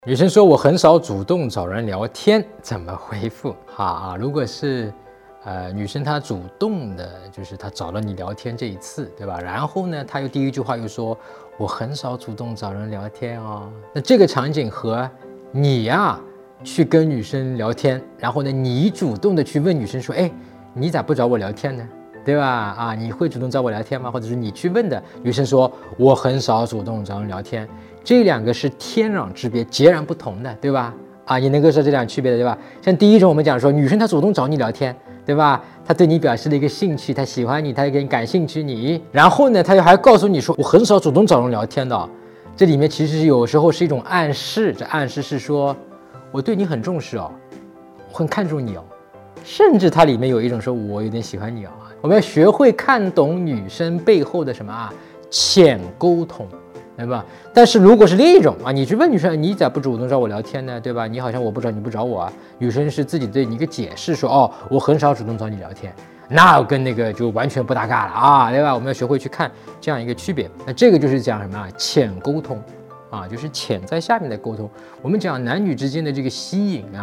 女生说我很少主动找人聊天，怎么回复？如果是女生她主动的，就是她找了你聊天这一次，对吧？然后呢，她又第一句话又说我很少主动找人聊天哦。那这个场景和你去跟女生聊天，然后呢你主动的去问女生说，哎，你咋不找我聊天呢？对吧？你会主动找我聊天吗？或者是你去问的，女生说我很少主动找人聊天，这两个是天壤之别，截然不同的，对吧？你能够说这两区别的，对吧？像第一种，我们讲说女生她主动找你聊天，对吧？她对你表示了一个兴趣，她喜欢你，她也感兴趣你，然后呢，她又还告诉你说我很少主动找人聊天的，这里面其实有时候是一种暗示，这暗示是说我对你很重视哦，我很看重你哦，甚至它里面有一种说我有点喜欢你哦。我们要学会看懂女生背后的什么浅沟通，对吧？但是如果是另一种你去问女生，你咋不主动找我聊天呢？对吧？你好像我不找你不找我女生是自己对你一个解释说，我很少主动找你聊天，那跟那个就完全不搭嘎了对吧？我们要学会去看这样一个区别。那这个就是讲什么浅沟通就是潜在下面的沟通。我们讲男女之间的这个吸引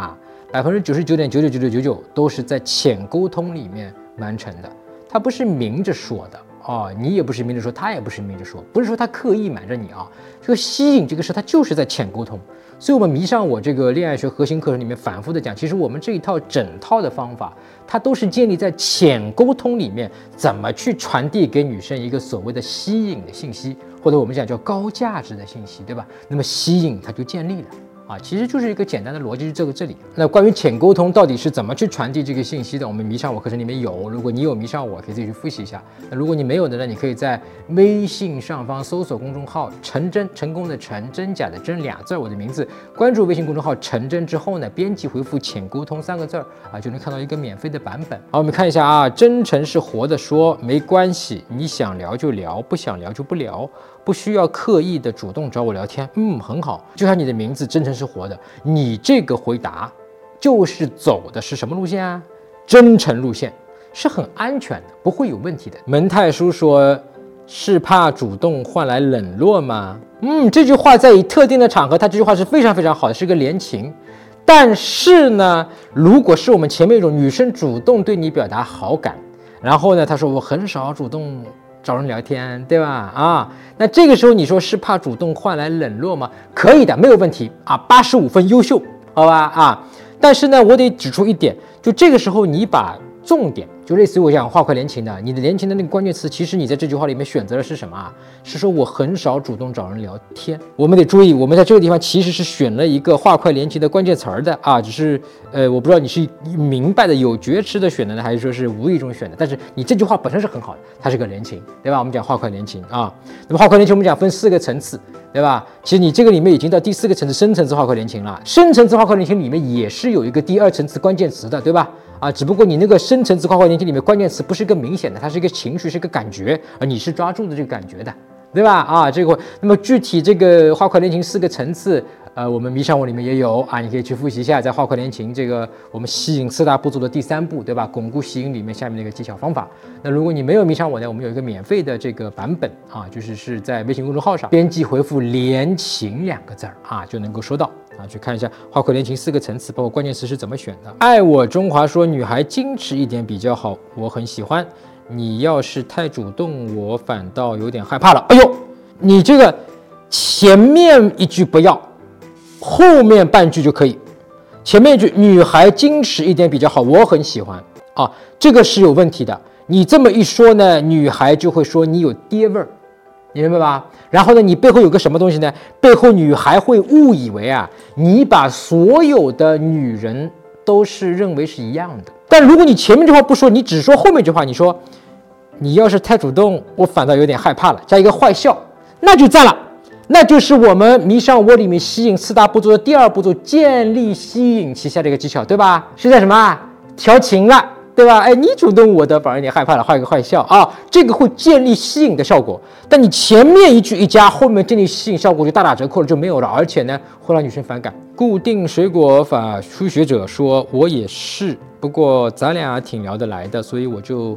99.999999%都是在浅沟通里面完成的。他不是明着说的你也不是明着说，他也不是明着说，不是说他刻意瞒着你这个吸引这个事，他就是在浅沟通。所以我们迷上我这个恋爱学核心课程里面反复的讲，其实我们这一套整套的方法，它都是建立在浅沟通里面，怎么去传递给女生一个所谓的吸引的信息，或者我们讲叫高价值的信息，对吧？那么吸引它就建立了。其实就是一个简单的逻辑，是这里。那关于浅沟通到底是怎么去传递这个信息的，我们迷上我课程里面有。如果你有迷上我，可以自己去复习一下。那如果你没有的呢，你可以在微信上方搜索公众号“陈真”，成功的陈，真假的真俩字，我的名字。关注微信公众号陈真之后呢，编辑回复“浅沟通”3个字就能看到一个免费的版本。好，我们看一下真诚是活的说，没关系，你想聊就聊，不想聊就不聊，不需要刻意的主动找我聊天。很好，就像你的名字真诚是活的，你这个回答就是走的是什么路线真诚路线，是很安全的，不会有问题的。门太叔说，是怕主动换来冷落吗？这句话在以特定的场合，它这句话是非常非常好的，是个联情。但是呢，如果是我们前面一种女生主动对你表达好感，然后呢，她说我很少主动找人聊天，对吧？那这个时候你说是怕主动换来冷落吗？可以的，没有问题85分，优秀，好吧？但是呢，我得指出一点，就这个时候你把重点，就类似于我讲画快连情的，你的连情的那个关键词，其实你在这句话里面选择的是什么是说我很少主动找人聊天。我们得注意，我们在这个地方其实是选了一个画快连情的关键词的只是我不知道你是明白的有觉知的选的呢，还是说是无意中选的。但是你这句话本身是很好的，它是个连情，对吧？我们讲画快连情那么画快连情我们讲分4个层次，对吧？其实你这个里面已经到第4个层次，深层次画快连情了。深层次画快连情里面也是有一个第2层次关键词的，对吧？只不过你那个深层次画快连情里面关键词不是一个明显的，它是一个情绪，是一个感觉，而你是抓住的这个感觉的，对吧？这个那么具体这个画快连情4个层次，我们迷上我里面也有你可以去复习一下，在画快连情这个我们吸引4大步骤的第3步，对吧？巩固吸引里面下面的一个技巧方法。那如果你没有迷上我呢，我们有一个免费的这个版本就是在微信公众号上编辑回复连情2个字就能够收到去看一下画快连情4个层次，包括关键词是怎么选的。爱我中华说，女孩矜持一点比较好，我很喜欢。你要是太主动，我反倒有点害怕了。哎呦，你这个前面一句不要，后面半句就可以。前面一句女孩矜持一点比较好，我很喜欢这个是有问题的。你这么一说呢，女孩就会说你有爹味儿，你明白吧？然后呢，你背后有个什么东西呢？背后女孩会误以为你把所有的女人都是认为是一样的。但如果你前面这话不说，你只说后面这话，你说你要是太主动，我反倒有点害怕了，加一个坏笑，那就赞了。那就是我们迷上我里面吸引4大步骤的第2步骤，建立吸引旗下的一个技巧，对吧？是在什么调情了，对吧？你主动我的反而有点害怕了，画一个坏笑这个会建立吸引的效果。但你前面一句一加，后面建立吸引效果就大打折扣了，就没有了，而且呢会让女生反感。固定水果法初学者说，我也是，不过咱俩挺聊得来的，所以我就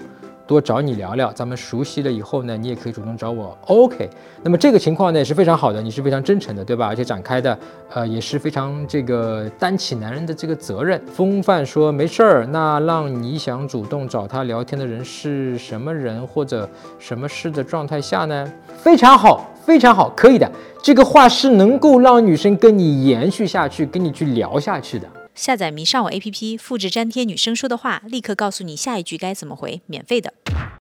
多找你聊聊，咱们熟悉了以后呢，你也可以主动找我 OK。那么这个情况呢也是非常好的，你是非常真诚的，对吧？而且展开的也是非常这个担起男人的这个责任。风范说没事儿，那让你想主动找他聊天的人是什么人或者什么事的状态下呢？非常好，非常好，可以的。这个话是能够让女生跟你延续下去，跟你去聊下去的。 下载迷上我 APP， 复制粘贴女生说的话，立刻告诉你下一句该怎么回，免费的。